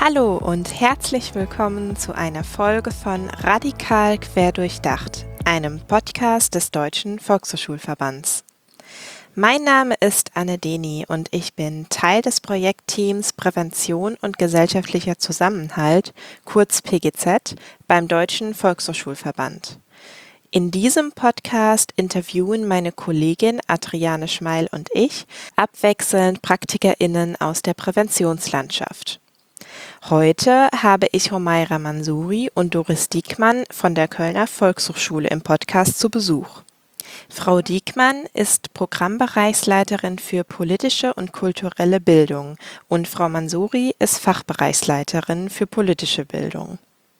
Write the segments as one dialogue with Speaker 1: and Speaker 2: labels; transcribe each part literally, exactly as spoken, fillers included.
Speaker 1: Hallo und herzlich willkommen zu einer Folge von Radikal Querdurchdacht, einem Podcast des Deutschen Volkshochschulverbands. Mein Name ist Anne Deni und ich bin Teil des Projektteams Prävention und gesellschaftlicher Zusammenhalt, kurz P G Z, beim Deutschen Volkshochschulverband. In diesem Podcast interviewen meine Kollegin Adriane Schmeil und ich abwechselnd PraktikerInnen aus der Präventionslandschaft. Heute habe ich Homaira Mansouri und Doris Diekmann von der Kölner Volkshochschule im Podcast zu Besuch. Frau Diekmann ist Programmbereichsleiterin für politische und kulturelle Bildung und Frau Mansouri ist Fachbereichsleiterin für politische Bildung.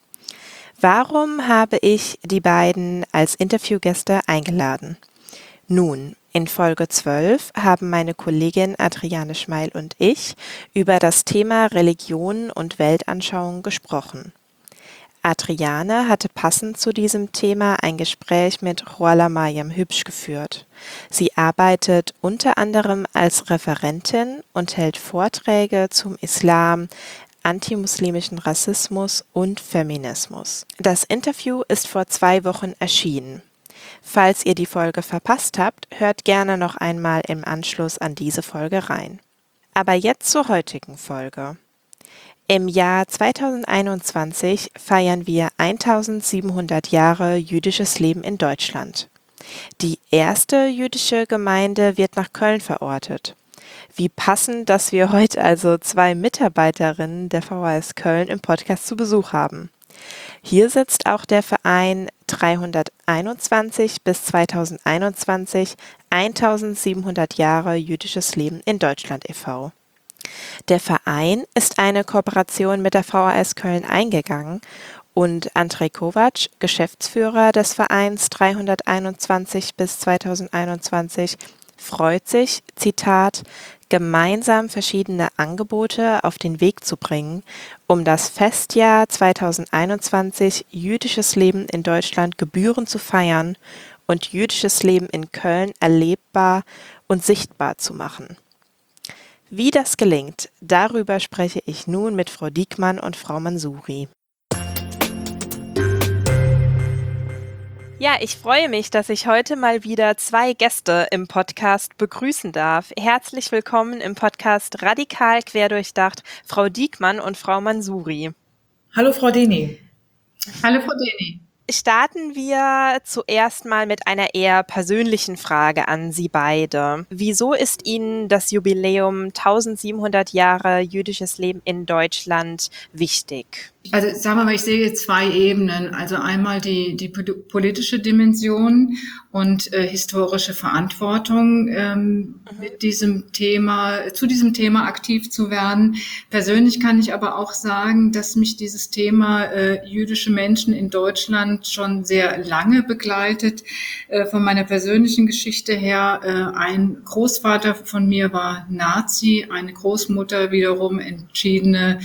Speaker 1: Warum habe ich die beiden als Interviewgäste eingeladen? Nun, in Folge zwölf haben meine Kollegin Adriane Schmeil und ich über das Thema Religion und Weltanschauung gesprochen. Adriane hatte passend zu diesem Thema ein Gespräch mit Ruhollah Mariam Hübsch geführt. Sie arbeitet unter anderem als Referentin und hält Vorträge zum Islam, antimuslimischen Rassismus und Feminismus. Das Interview ist vor zwei Wochen erschienen. Falls ihr die Folge verpasst habt, hört gerne noch einmal im Anschluss an diese Folge rein. Aber jetzt zur heutigen Folge. Im Jahr zweitausendeinundzwanzig feiern wir eintausendsiebenhundert Jahre jüdisches Leben in Deutschland. Die erste jüdische Gemeinde wird nach Köln verortet. Wie passend, dass wir heute also zwei Mitarbeiterinnen der V H S Köln im Podcast zu Besuch haben. Hier sitzt auch der Verein dreihunderteinundzwanzig bis zweitausendeinundzwanzig eintausendsiebenhundert Jahre jüdisches Leben in Deutschland e V Der Verein ist eine Kooperation mit der V H S Köln eingegangen und Andrej Kovac, Geschäftsführer des Vereins dreihunderteinundzwanzig bis zweitausendeinundzwanzig, freut sich, Zitat, gemeinsam verschiedene Angebote auf den Weg zu bringen, um das Festjahr zweitausendeinundzwanzig jüdisches Leben in Deutschland gebührend zu feiern und jüdisches Leben in Köln erlebbar und sichtbar zu machen. Wie das gelingt, darüber spreche ich nun mit Frau Diekmann und Frau Mansouri. Ja, ich freue mich, dass ich heute mal wieder zwei Gäste im Podcast begrüßen darf. Herzlich willkommen im Podcast Radikal Querdurchdacht, Frau Diekmann und Frau Mansouri.
Speaker 2: Hallo Frau Deni.
Speaker 3: Hallo Frau Deni.
Speaker 1: Starten wir zuerst mal mit einer eher persönlichen Frage an Sie beide. Wieso ist Ihnen das Jubiläum eintausendsiebenhundert Jahre jüdisches Leben in Deutschland wichtig?
Speaker 3: Also sagen wir mal, ich sehe zwei Ebenen. Also einmal die, die politische Dimension und äh, historische Verantwortung, ähm, mhm. mit diesem Thema, zu diesem Thema aktiv zu werden. Persönlich kann ich aber auch sagen, dass mich dieses Thema äh, jüdische Menschen in Deutschland schon sehr lange begleitet. Äh, von meiner persönlichen Geschichte her, äh, ein Großvater von mir war Nazi, eine Großmutter wiederum entschiedene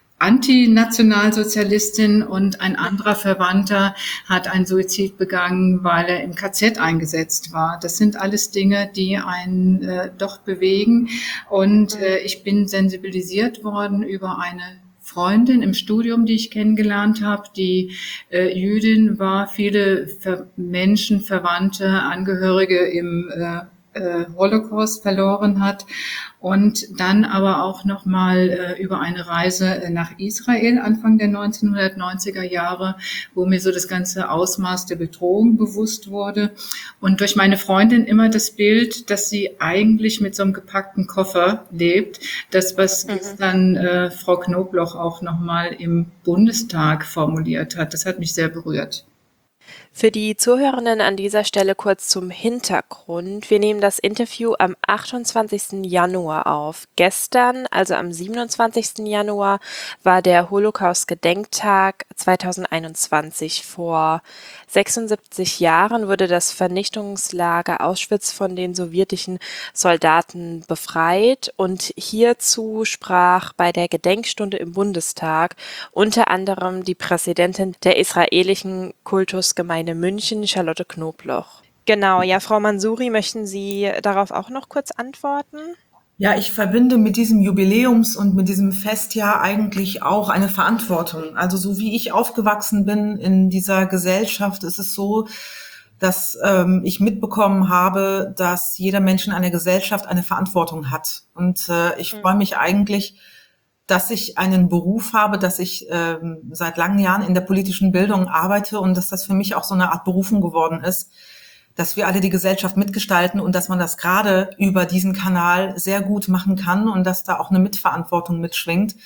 Speaker 3: Antinationalsozialistin und ein anderer Verwandter hat einen Suizid begangen, weil er im K Z eingesetzt war. Das sind alles Dinge, die einen äh, doch bewegen. Und äh, ich bin sensibilisiert worden über eine Freundin im Studium, die ich kennengelernt habe, die äh, Jüdin war, viele Ver- Menschen, Verwandte, Angehörige im äh, äh, Holocaust verloren hat und dann aber auch nochmal äh, über eine Reise äh, nach Israel Anfang der neunzehnhundertneunziger Jahre, wo mir so das ganze Ausmaß der Bedrohung bewusst wurde und durch meine Freundin immer das Bild, dass sie eigentlich mit so einem gepackten Koffer lebt, das, was mhm. gestern äh, Frau Knobloch auch nochmal im Bundestag formuliert hat, das hat mich sehr berührt.
Speaker 1: Für die Zuhörenden an dieser Stelle kurz zum Hintergrund. Wir nehmen das Interview am achtundzwanzigsten Januar auf. Gestern, also am siebenundzwanzigsten Januar, war der Holocaust-Gedenktag zweitausendeinundzwanzig. Vor sechsundsiebzig Jahren wurde das Vernichtungslager Auschwitz von den sowjetischen Soldaten befreit und hierzu sprach bei der Gedenkstunde im Bundestag unter anderem die Präsidentin der israelischen Kultusgemeinde München, Charlotte Knobloch. Genau, ja, Frau Mansouri, möchten Sie darauf auch noch kurz antworten?
Speaker 2: Ja, ich verbinde mit diesem Jubiläums- und mit diesem Festjahr eigentlich auch eine Verantwortung. Also so wie ich aufgewachsen bin in dieser Gesellschaft, ist es so, dass ähm, ich mitbekommen habe, dass jeder Mensch in einer Gesellschaft eine Verantwortung hat. Und äh, ich freue mich eigentlich, dass ich einen Beruf habe, dass ich ähm, seit langen Jahren in der politischen Bildung arbeite und dass das für mich auch so eine Art Berufung geworden ist, dass wir alle die Gesellschaft mitgestalten und dass man das gerade über diesen Kanal sehr gut machen kann und dass da auch eine Mitverantwortung mitschwingt.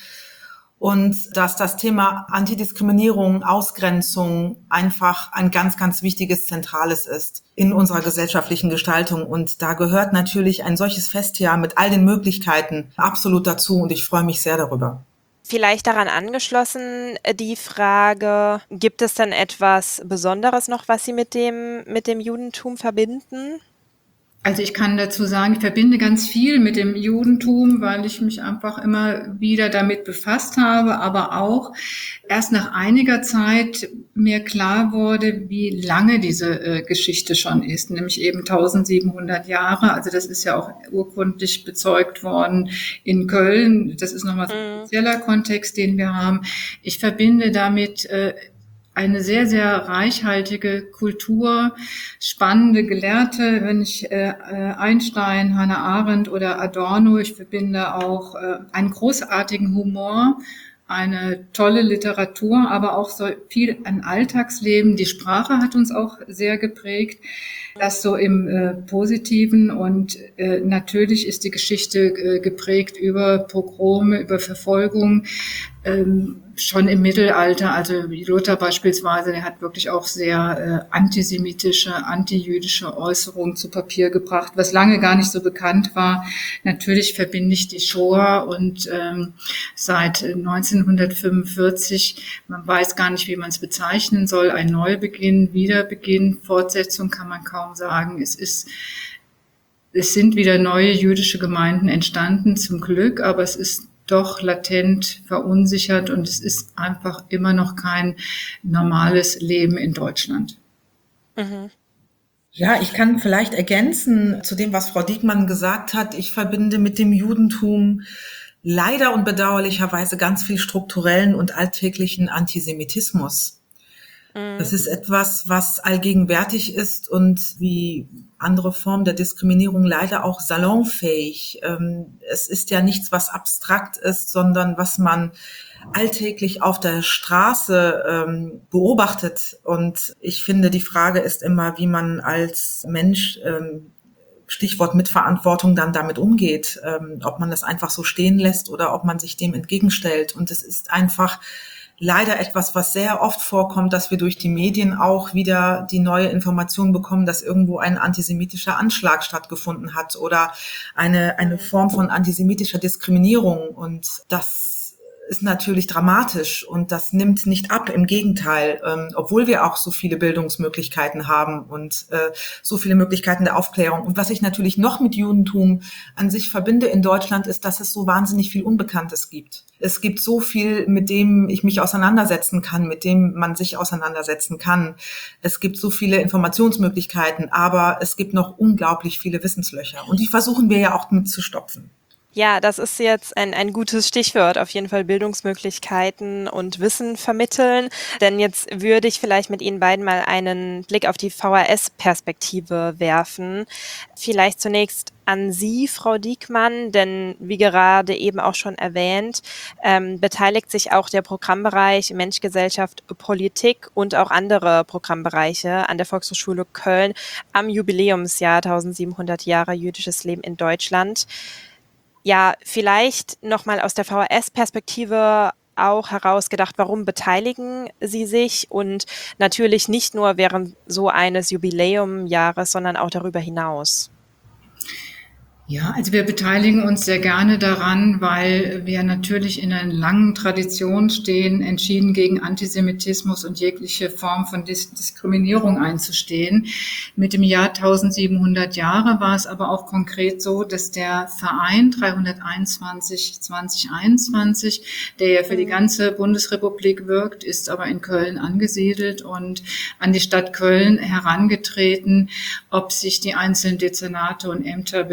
Speaker 2: Und dass das Thema Antidiskriminierung, Ausgrenzung einfach ein ganz, ganz wichtiges, zentrales ist in unserer gesellschaftlichen Gestaltung. Und da gehört natürlich ein solches Festjahr mit all den Möglichkeiten absolut dazu. Und ich freue mich sehr darüber.
Speaker 1: Vielleicht daran angeschlossen äh, die Frage, gibt es denn etwas Besonderes noch, was Sie mit dem, mit dem Judentum verbinden?
Speaker 3: Also ich kann dazu sagen, ich verbinde ganz viel mit dem Judentum, weil ich mich einfach immer wieder damit befasst habe, aber auch erst nach einiger Zeit mir klar wurde, wie lange diese äh, Geschichte schon ist, nämlich eben eintausendsiebenhundert Jahre. Also das ist ja auch urkundlich bezeugt worden in Köln. Das ist nochmal so ein spezieller Kontext, den wir haben. Ich verbinde damit äh, eine sehr, sehr reichhaltige Kultur, spannende Gelehrte, wenn ich äh, Einstein, Hannah Arendt oder Adorno, ich verbinde auch äh, einen großartigen Humor, eine tolle Literatur, aber auch so viel ein Alltagsleben. Die Sprache hat uns auch sehr geprägt, das so im äh, Positiven, und äh, natürlich ist die Geschichte äh, geprägt über Pogrome, über Verfolgung, ähm, schon im Mittelalter, also Luther beispielsweise, der hat wirklich auch sehr äh, antisemitische, antijüdische Äußerungen zu Papier gebracht, was lange gar nicht so bekannt war. Natürlich verbinde ich die Shoah und ähm, seit neunzehnhundertfünfundvierzig, man weiß gar nicht, wie man es bezeichnen soll, ein Neubeginn, Wiederbeginn, Fortsetzung kann man kaum sagen. Es ist Es sind wieder neue jüdische Gemeinden entstanden, zum Glück, aber es ist doch latent verunsichert und es ist einfach immer noch kein normales Leben in Deutschland.
Speaker 1: Mhm.
Speaker 2: Ja, ich kann vielleicht ergänzen zu dem, was Frau Diekmann gesagt hat. Ich verbinde mit dem Judentum leider und bedauerlicherweise ganz viel strukturellen und alltäglichen Antisemitismus. Das ist etwas, was allgegenwärtig ist und wie andere Formen der Diskriminierung leider auch salonfähig. Es ist ja nichts, was abstrakt ist, sondern was man alltäglich auf der Straße beobachtet. Und ich finde, die Frage ist immer, wie man als Mensch, Stichwort Mitverantwortung, dann damit umgeht, ob man das einfach so stehen lässt oder ob man sich dem entgegenstellt. Und es ist einfach leider etwas, was sehr oft vorkommt, dass wir durch die Medien auch wieder die neue Information bekommen, dass irgendwo ein antisemitischer Anschlag stattgefunden hat oder eine, eine Form von antisemitischer Diskriminierung. Und das ist natürlich dramatisch und das nimmt nicht ab, im Gegenteil, ähm, obwohl wir auch so viele Bildungsmöglichkeiten haben und äh, so viele Möglichkeiten der Aufklärung. Und was ich natürlich noch mit Judentum an sich verbinde in Deutschland, ist, dass es so wahnsinnig viel Unbekanntes gibt. Es gibt so viel, mit dem ich mich auseinandersetzen kann, mit dem man sich auseinandersetzen kann. Es gibt so viele Informationsmöglichkeiten, aber es gibt noch unglaublich viele Wissenslöcher. Und die versuchen wir ja auch mit zu stopfen.
Speaker 1: Ja, das ist jetzt ein, ein gutes Stichwort, auf jeden Fall Bildungsmöglichkeiten und Wissen vermitteln. Denn jetzt würde ich vielleicht mit Ihnen beiden mal einen Blick auf die V H S-Perspektive werfen. Vielleicht zunächst an Sie, Frau Diekmann, denn wie gerade eben auch schon erwähnt, ähm, beteiligt sich auch der Programmbereich Mensch, Gesellschaft, Politik und auch andere Programmbereiche an der Volkshochschule Köln am Jubiläumsjahr eintausendsiebenhundert Jahre jüdisches Leben in Deutschland. Ja, vielleicht nochmal aus der V H S-Perspektive auch herausgedacht, warum beteiligen Sie sich und natürlich nicht nur während so eines Jubiläumjahres, sondern auch darüber hinaus.
Speaker 3: Ja, also wir beteiligen uns sehr gerne daran, weil wir natürlich in einer langen Tradition stehen, entschieden gegen Antisemitismus und jegliche Form von Dis- Diskriminierung einzustehen. Mit dem Jahr eintausendsiebenhundert Jahre war es aber auch konkret so, dass der Verein dreihunderteinundzwanzig zwanzig einundzwanzig, der ja für die ganze Bundesrepublik wirkt, ist aber in Köln angesiedelt und an die Stadt Köln herangetreten, ob sich die einzelnen Dezernate und Ämter beteiligen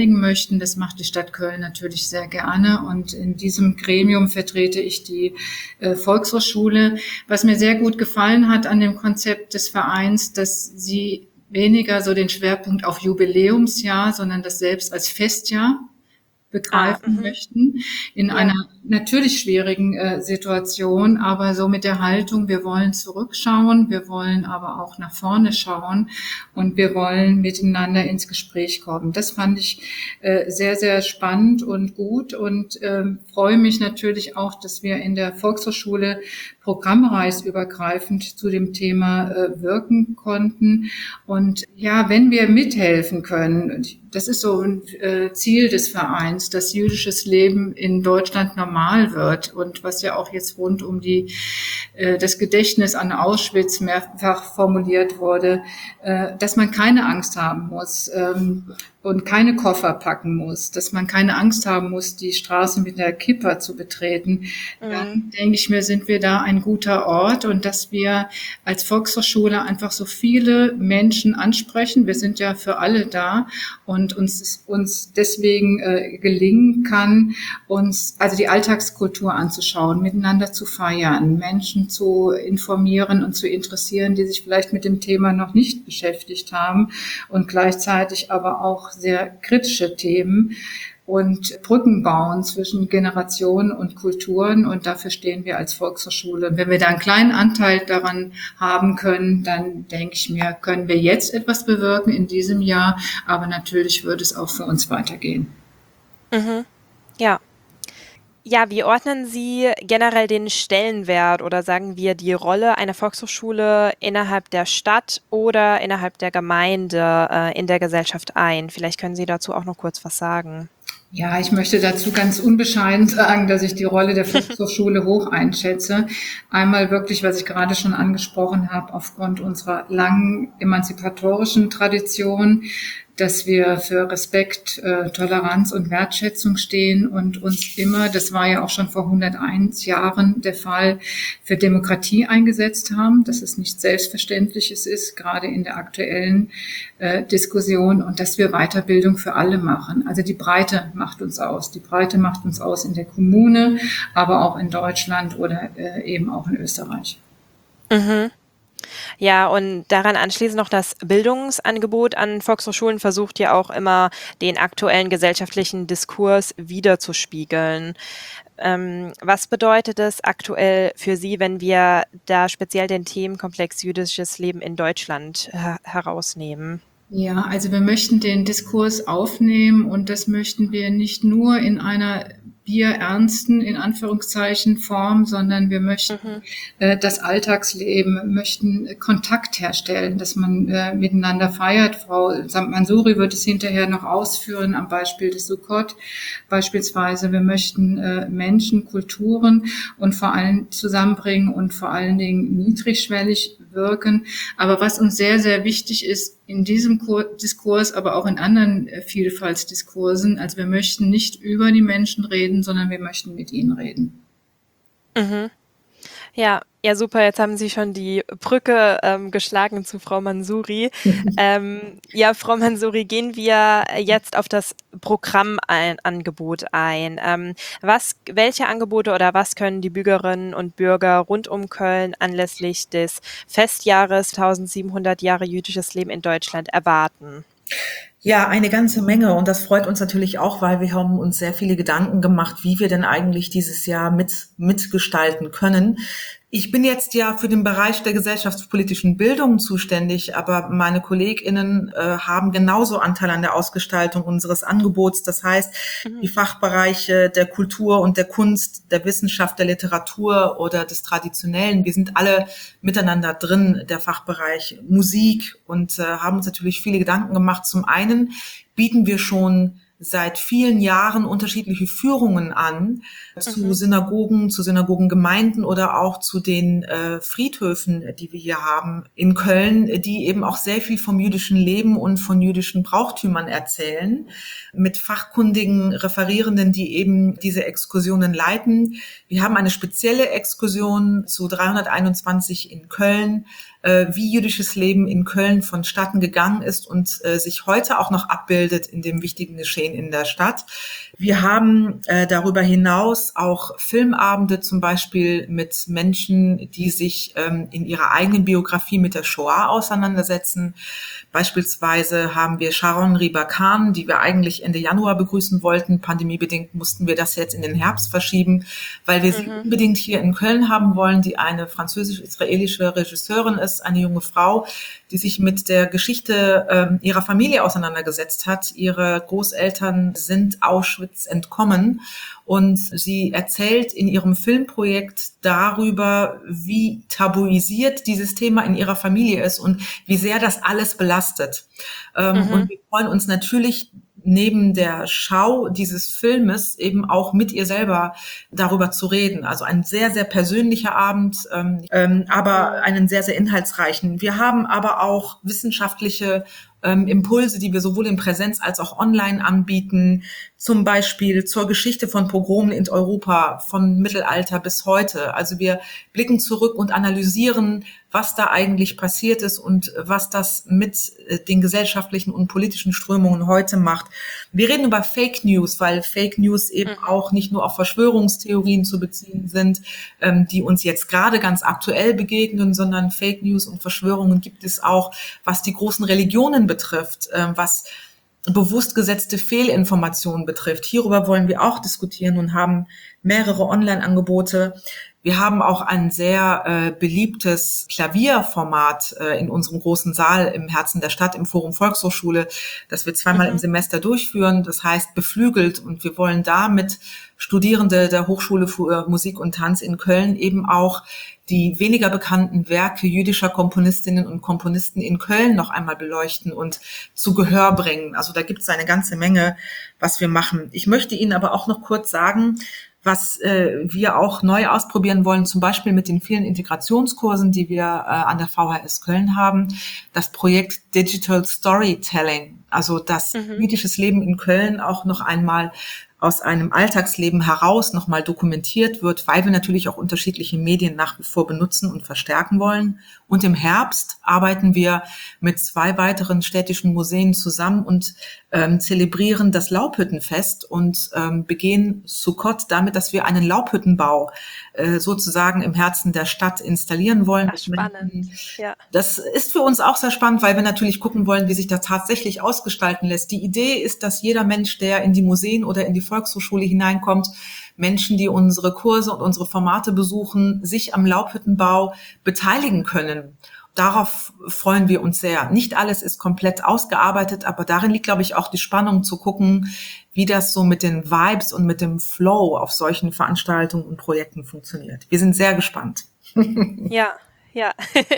Speaker 3: beteiligen möchten. Das macht die Stadt Köln natürlich sehr gerne und in diesem Gremium vertrete ich die äh, Volkshochschule. Was mir sehr gut gefallen hat an dem Konzept des Vereins, dass sie weniger so den Schwerpunkt auf Jubiläumsjahr, sondern das selbst als Festjahr begreifen
Speaker 1: Ah,
Speaker 3: möchten, in
Speaker 1: ja.
Speaker 3: einer natürlich schwierigen äh, Situation, aber so mit der Haltung, wir wollen zurückschauen, wir wollen aber auch nach vorne schauen und wir wollen miteinander ins Gespräch kommen. Das fand ich äh, sehr, sehr spannend und gut und äh, freue mich natürlich auch, dass wir in der Volkshochschule programmbereichsübergreifend zu dem Thema äh, wirken konnten. Und ja, wenn wir mithelfen können, das ist so ein äh, Ziel des Vereins, dass jüdisches Leben in Deutschland normal wird und was ja auch jetzt rund um die äh, das Gedächtnis an Auschwitz mehrfach formuliert wurde, äh, dass man keine Angst haben muss ähm, und keine Koffer packen muss, dass man keine Angst haben muss, die Straße mit der Kippa zu betreten,
Speaker 1: Mhm.
Speaker 3: dann denke ich mir, sind wir da ein guter Ort und dass wir als Volkshochschule einfach so viele Menschen ansprechen. Wir sind ja für alle da und uns uns deswegen äh, gelingen kann, uns also die Alltagskultur anzuschauen, miteinander zu feiern, Menschen zu informieren und zu interessieren, die sich vielleicht mit dem Thema noch nicht beschäftigt haben und gleichzeitig aber auch sehr kritische Themen und Brücken bauen zwischen Generationen und Kulturen. Und dafür stehen wir als Volkshochschule. Und wenn wir da einen kleinen Anteil daran haben können, dann denke ich mir, können wir jetzt etwas bewirken in diesem Jahr. Aber natürlich wird es auch für uns weitergehen.
Speaker 1: Mhm. Ja. Ja, wie ordnen Sie generell den Stellenwert oder sagen wir die Rolle einer Volkshochschule innerhalb der Stadt oder innerhalb der Gemeinde äh, in der Gesellschaft ein? Vielleicht können Sie dazu auch noch kurz was sagen.
Speaker 3: Ja, ich möchte dazu ganz unbescheiden sagen, dass ich die Rolle der Volkshochschule hoch einschätze. Einmal wirklich, was ich gerade schon angesprochen habe, aufgrund unserer langen emanzipatorischen Tradition, dass wir für Respekt, äh, Toleranz und Wertschätzung stehen und uns immer, das war ja auch schon vor hunderteins Jahren der Fall, für Demokratie eingesetzt haben, dass es nicht Selbstverständliches ist, gerade in der aktuellen äh, Diskussion und dass wir Weiterbildung für alle machen. Also die Breite macht uns aus. Die Breite macht uns aus in der Kommune, aber auch in Deutschland oder äh, eben auch in Österreich.
Speaker 1: Mhm. Ja, und daran anschließend noch das Bildungsangebot an Volkshochschulen versucht ja auch immer, den aktuellen gesellschaftlichen Diskurs widerzuspiegeln. Ähm, was bedeutet es aktuell für Sie, wenn wir da speziell den Themenkomplex jüdisches Leben in Deutschland her- herausnehmen?
Speaker 3: Ja, also wir möchten den Diskurs aufnehmen und das möchten wir nicht nur in einer bierernsten, in Anführungszeichen, Form, sondern wir möchten
Speaker 1: Mhm.
Speaker 3: äh, das Alltagsleben, möchten Kontakt herstellen, dass man äh, miteinander feiert. Frau Samt-Mansuri wird es hinterher noch ausführen am Beispiel des Sukkot beispielsweise. Wir möchten äh, Menschen, Kulturen und vor allem zusammenbringen und vor allen Dingen niedrigschwellig wirken. Aber was uns sehr, sehr wichtig ist in diesem Diskurs, aber auch in anderen Vielfaltsdiskursen, also wir möchten nicht über die Menschen reden, sondern wir möchten mit ihnen reden.
Speaker 1: Mhm. Ja, ja, super. Jetzt haben Sie schon die Brücke ähm, geschlagen zu Frau Mansuri. Ähm, ja, Frau Mansuri, gehen wir jetzt auf das Programmangebot ein. Ähm, was, welche Angebote oder was können die Bürgerinnen und Bürger rund um Köln anlässlich des Festjahres tausendsiebenhundert Jahre jüdisches Leben in Deutschland erwarten?
Speaker 2: Ja, eine ganze Menge. Und das freut uns natürlich auch, weil wir haben uns sehr viele Gedanken gemacht, wie wir denn eigentlich dieses Jahr mit, mitgestalten können. Ich bin jetzt ja für den Bereich der gesellschaftspolitischen Bildung zuständig, aber meine KollegInnen äh, haben genauso Anteil an der Ausgestaltung unseres Angebots. Das heißt,
Speaker 1: Mhm.
Speaker 2: die Fachbereiche der Kultur und der Kunst, der Wissenschaft, der Literatur oder des Traditionellen, wir sind alle miteinander drin, der Fachbereich Musik, und äh, haben uns natürlich viele Gedanken gemacht. Zum einen bieten wir schon seit vielen Jahren unterschiedliche Führungen an zu
Speaker 1: Mhm.
Speaker 2: Synagogen, zu Synagogengemeinden oder auch zu den äh, Friedhöfen, die wir hier haben in Köln, die eben auch sehr viel vom jüdischen Leben und von jüdischen Brauchtümern erzählen, mit fachkundigen Referierenden, die eben diese Exkursionen leiten. Wir haben eine spezielle Exkursion zu dreihunderteinundzwanzig in Köln, äh, wie jüdisches Leben in Köln vonstatten gegangen ist und äh, sich heute auch noch abbildet in dem wichtigen Geschehen in der Stadt. Wir haben äh, darüber hinaus auch Filmabende zum Beispiel mit Menschen, die sich ähm, in ihrer eigenen Biografie mit der Shoah auseinandersetzen. Beispielsweise haben wir Sharon Ribakan, die wir eigentlich Ende Januar begrüßen wollten. Pandemiebedingt mussten wir das jetzt in den Herbst verschieben, weil wir mhm. sie unbedingt hier in Köln haben wollen, die eine französisch-israelische Regisseurin ist, eine junge Frau, die sich mit der Geschichte ähm, ihrer Familie auseinandergesetzt hat. Ihre Großeltern sind Auschwitz entkommen und sie erzählt in ihrem Filmprojekt darüber, wie tabuisiert dieses Thema in ihrer Familie ist und wie sehr das alles belastet. Ähm, mhm. Und wir freuen uns natürlich, neben der Schau dieses Filmes eben auch mit ihr selber darüber zu reden. Also ein sehr, sehr persönlicher Abend, ähm, ähm, aber einen sehr, sehr inhaltsreichen. Wir haben aber auch wissenschaftliche ähm, Impulse, die wir sowohl in Präsenz als auch online anbieten, zum Beispiel zur Geschichte von Pogromen in Europa, vom Mittelalter bis heute. Also wir blicken zurück und analysieren, was da eigentlich passiert ist und was das mit den gesellschaftlichen und politischen Strömungen heute macht. Wir reden über Fake News, weil Fake News eben auch nicht nur auf Verschwörungstheorien zu beziehen sind, die uns jetzt gerade ganz aktuell begegnen, sondern Fake News und Verschwörungen gibt es auch, was die großen Religionen betrifft, was bewusst gesetzte Fehlinformationen betrifft. Hierüber wollen wir auch diskutieren und haben mehrere Online-Angebote. Wir haben auch ein sehr äh, beliebtes Klavierformat äh, in unserem großen Saal im Herzen der Stadt, im Forum Volkshochschule, das wir zweimal mhm. im Semester durchführen. Das heißt beflügelt, und wir wollen damit Studierende der Hochschule für Musik und Tanz in Köln eben auch die weniger bekannten Werke jüdischer Komponistinnen und Komponisten in Köln noch einmal beleuchten und zu Gehör bringen. Also da gibt es eine ganze Menge, was wir machen. Ich möchte Ihnen aber auch noch kurz sagen, was äh, wir auch neu ausprobieren wollen, zum Beispiel mit den vielen Integrationskursen, die wir äh, an der V H S Köln haben, das Projekt Digital Storytelling, also das mhm. jüdisches Leben in Köln auch noch einmal aus einem Alltagsleben heraus nochmal dokumentiert wird, weil wir natürlich auch unterschiedliche Medien nach wie vor benutzen und verstärken wollen. Und im Herbst arbeiten wir mit zwei weiteren städtischen Museen zusammen und ähm, zelebrieren das Laubhüttenfest und ähm, begehen Sukkot damit, dass wir einen Laubhüttenbau äh, sozusagen im Herzen der Stadt installieren wollen.
Speaker 1: Ach, spannend. Ja.
Speaker 2: Das ist für uns auch sehr spannend, weil wir natürlich gucken wollen, wie sich das tatsächlich ausgestalten lässt. Die Idee ist, dass jeder Mensch, der in die Museen oder in die Volkshochschule hineinkommt, Menschen, die unsere Kurse und unsere Formate besuchen, sich am Laubhüttenbau beteiligen können. Darauf freuen wir uns sehr. Nicht alles ist komplett ausgearbeitet, aber darin liegt, glaube ich, auch die Spannung zu gucken, wie das so mit den Vibes und mit dem Flow auf solchen Veranstaltungen und Projekten funktioniert. Wir sind sehr gespannt.
Speaker 1: Ja. Ja.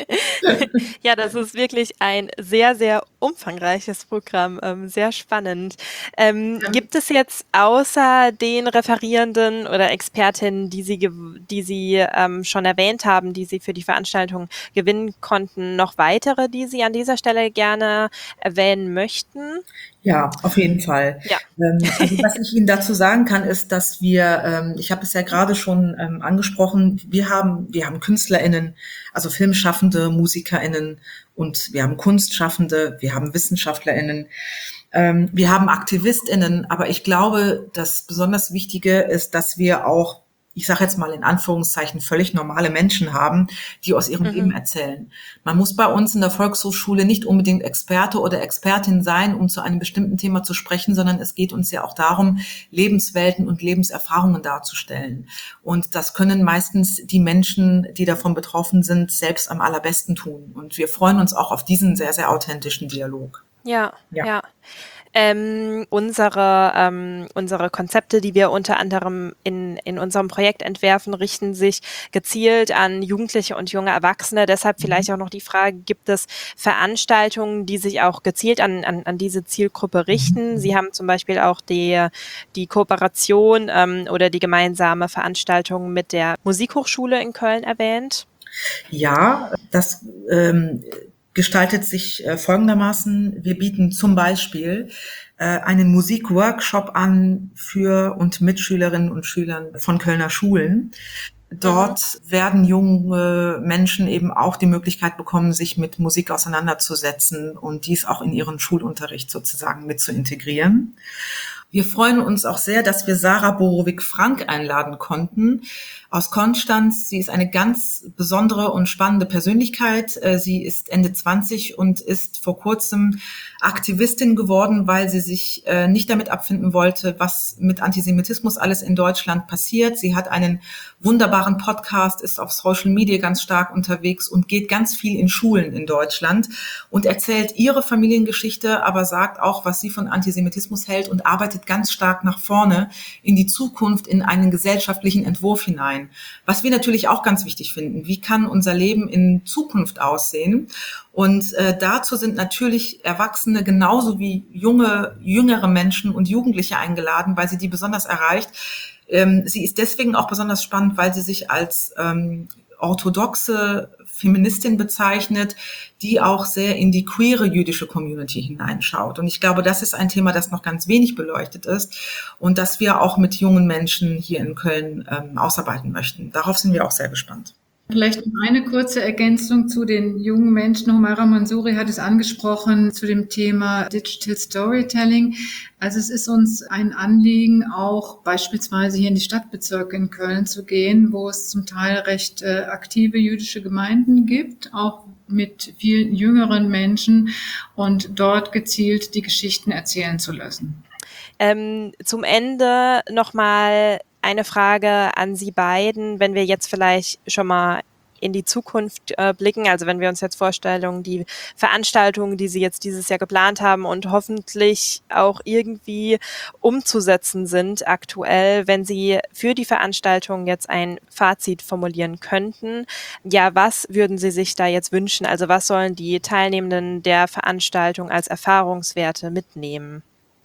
Speaker 1: Ja, das ist wirklich ein sehr, sehr umfangreiches Programm, ähm, sehr spannend. Ähm, ja. Gibt es jetzt außer den Referierenden oder Expertinnen, die Sie, die Sie ähm, schon erwähnt haben, die Sie für die Veranstaltung gewinnen konnten, noch weitere, die Sie an dieser Stelle gerne erwähnen möchten?
Speaker 2: Ja, auf jeden Fall.
Speaker 1: Ja.
Speaker 2: Ähm, also was ich Ihnen dazu sagen kann, ist, dass wir, ähm, ich habe es ja gerade schon ähm, angesprochen, wir haben, wir haben KünstlerInnen, also Filmschaffende, MusikerInnen und wir haben Kunstschaffende, wir haben WissenschaftlerInnen, ähm, wir haben AktivistInnen, aber ich glaube, das besonders Wichtige ist, dass wir auch, ich sage jetzt mal in Anführungszeichen, völlig normale Menschen haben, die aus ihrem mhm. Leben erzählen. Man muss bei uns in der Volkshochschule nicht unbedingt Experte oder Expertin sein, um zu einem bestimmten Thema zu sprechen, sondern es geht uns ja auch darum, Lebenswelten und Lebenserfahrungen darzustellen. Und das können meistens die Menschen, die davon betroffen sind, selbst am allerbesten tun. Und wir freuen uns auch auf diesen sehr, sehr authentischen Dialog.
Speaker 1: Ja, ja. ja. Ähm, unsere, ähm, unsere Konzepte, die wir unter anderem in, in unserem Projekt entwerfen, richten sich gezielt an Jugendliche und junge Erwachsene. Deshalb vielleicht auch noch die Frage, gibt es Veranstaltungen, die sich auch gezielt an, an, an diese Zielgruppe richten? Sie haben zum Beispiel auch die, die Kooperation ähm, oder die gemeinsame Veranstaltung mit der Musikhochschule in Köln erwähnt.
Speaker 2: Ja, das ähm gestaltet sich äh, folgendermaßen. Wir bieten zum Beispiel äh, einen Musikworkshop an für und mit Schülerinnen und Schülern von Kölner Schulen. Dort mhm. werden junge Menschen eben auch die Möglichkeit bekommen, sich mit Musik auseinanderzusetzen und dies auch in ihren Schulunterricht sozusagen mit zu integrieren. Wir freuen uns auch sehr, dass wir Sarah Borowik-Frank einladen konnten aus Konstanz. Sie ist eine ganz besondere und spannende Persönlichkeit. Sie ist Ende zwanzig und ist vor kurzem Aktivistin geworden, weil sie sich nicht damit abfinden wollte, was mit Antisemitismus alles in Deutschland passiert. Sie hat einen wunderbaren Podcast, ist auf Social Media ganz stark unterwegs und geht ganz viel in Schulen in Deutschland und erzählt ihre Familiengeschichte, aber sagt auch, was sie von Antisemitismus hält und arbeitet ganz stark nach vorne in die Zukunft, in einen gesellschaftlichen Entwurf hinein. Was wir natürlich auch ganz wichtig finden. Wie kann unser Leben in Zukunft aussehen? Und äh, dazu sind natürlich Erwachsene genauso wie junge, jüngere Menschen und Jugendliche eingeladen, weil sie die besonders erreicht. Ähm, sie ist deswegen auch besonders spannend, weil sie sich als ähm, orthodoxe Feministin bezeichnet, die auch sehr in die queere jüdische Community hineinschaut. Und ich glaube, das ist ein Thema, das noch ganz wenig beleuchtet ist und das wir auch mit jungen Menschen hier in Köln ähm, ausarbeiten möchten. Darauf sind wir auch sehr gespannt.
Speaker 3: Vielleicht eine kurze Ergänzung zu den jungen Menschen. Humaira Mansouri hat es angesprochen zu dem Thema Digital Storytelling. Also es ist uns ein Anliegen, auch beispielsweise hier in die Stadtbezirke in Köln zu gehen, wo es zum Teil recht äh, aktive jüdische Gemeinden gibt, auch mit vielen jüngeren Menschen und dort gezielt die Geschichten erzählen zu lassen.
Speaker 1: Ähm, zum Ende nochmal eine Frage an Sie beiden, wenn wir jetzt vielleicht schon mal in die Zukunft äh, blicken, also wenn wir uns jetzt vorstellen, die Veranstaltungen, die Sie jetzt dieses Jahr geplant haben und hoffentlich auch irgendwie umzusetzen sind aktuell, wenn Sie für die Veranstaltung jetzt ein Fazit formulieren könnten, ja, was würden Sie sich da jetzt wünschen? Also was sollen die Teilnehmenden der Veranstaltung als Erfahrungswerte mitnehmen?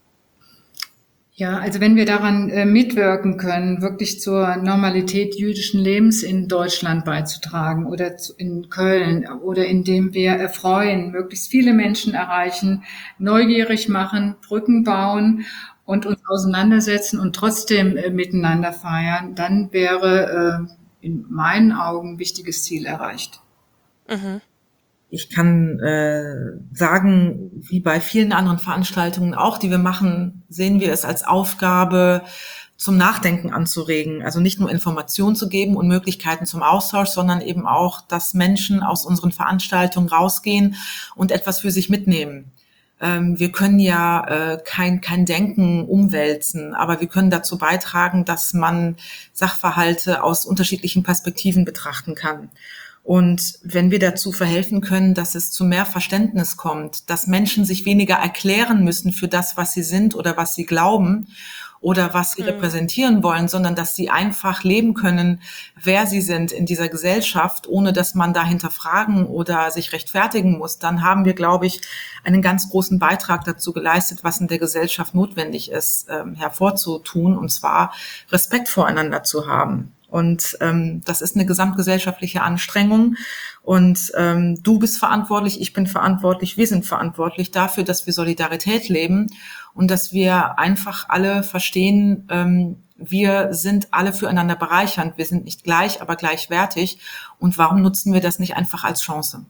Speaker 3: Ja, also wenn wir daran äh, mitwirken können, wirklich zur Normalität jüdischen Lebens in Deutschland beizutragen oder zu, in Köln oder indem wir erfreuen, möglichst viele Menschen erreichen, neugierig machen, Brücken bauen und uns auseinandersetzen und trotzdem äh, miteinander feiern, dann wäre äh, in meinen Augen ein wichtiges Ziel erreicht.
Speaker 1: Mhm.
Speaker 2: Ich kann äh, sagen, wie bei vielen anderen Veranstaltungen auch, die wir machen, sehen wir es als Aufgabe, zum Nachdenken anzuregen. Also nicht nur Informationen zu geben und Möglichkeiten zum Austausch, sondern eben auch, dass Menschen aus unseren Veranstaltungen rausgehen und etwas für sich mitnehmen. Ähm, wir können ja äh, kein, kein Denken umwälzen, aber wir können dazu beitragen, dass man Sachverhalte aus unterschiedlichen Perspektiven betrachten kann. Und wenn wir dazu verhelfen können, dass es zu mehr Verständnis kommt, dass Menschen sich weniger erklären müssen für das, was sie sind oder was sie glauben oder was sie mhm. repräsentieren wollen, sondern dass sie einfach leben können, wer sie sind in dieser Gesellschaft, ohne dass man da hinterfragen oder sich rechtfertigen muss, dann haben wir, glaube ich, einen ganz großen Beitrag dazu geleistet, was in der Gesellschaft notwendig ist, ähm, hervorzutun, und zwar Respekt voreinander zu haben. Und ähm, das ist eine gesamtgesellschaftliche Anstrengung. Und ähm, du bist verantwortlich, ich bin verantwortlich, wir sind verantwortlich dafür, dass wir Solidarität leben und dass wir einfach alle verstehen, ähm, wir sind alle füreinander bereichernd. Wir sind nicht gleich, aber gleichwertig. Und warum nutzen wir das nicht einfach als Chance?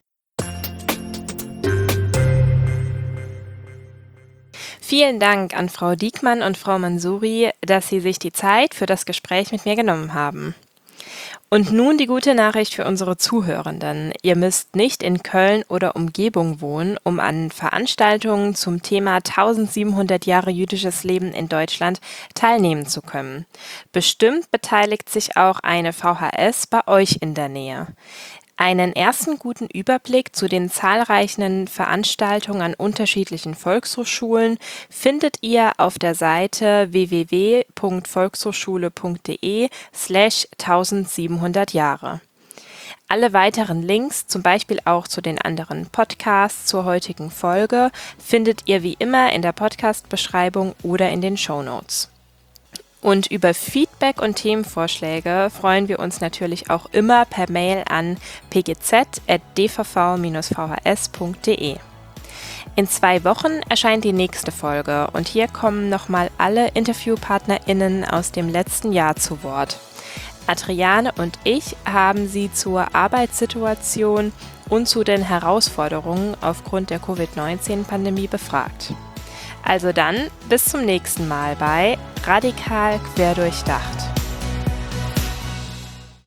Speaker 1: Vielen Dank an Frau Diekmann und Frau Mansouri, dass Sie sich die Zeit für das Gespräch mit mir genommen haben. Und nun die gute Nachricht für unsere Zuhörenden. Ihr müsst nicht in Köln oder Umgebung wohnen, um an Veranstaltungen zum Thema tausendsiebenhundert Jahre jüdisches Leben in Deutschland teilnehmen zu können. Bestimmt beteiligt sich auch eine V H S bei euch in der Nähe. Einen ersten guten Überblick zu den zahlreichen Veranstaltungen an unterschiedlichen Volkshochschulen findet ihr auf der Seite w w w punkt volkshochschule punkt d e slash tausendsiebenhundert Jahre. Alle weiteren Links, zum Beispiel auch zu den anderen Podcasts zur heutigen Folge, findet ihr wie immer in der Podcast-Beschreibung oder in den Shownotes. Und über Feedback und Themenvorschläge freuen wir uns natürlich auch immer per Mail an p g z at d v v dash v h s punkt d e. In zwei Wochen erscheint die nächste Folge und hier kommen nochmal alle InterviewpartnerInnen aus dem letzten Jahr zu Wort. Adriane und ich haben sie zur Arbeitssituation und zu den Herausforderungen aufgrund der Covid neunzehn Pandemie befragt. Also dann, bis zum nächsten Mal bei Radikal Querdurchdacht.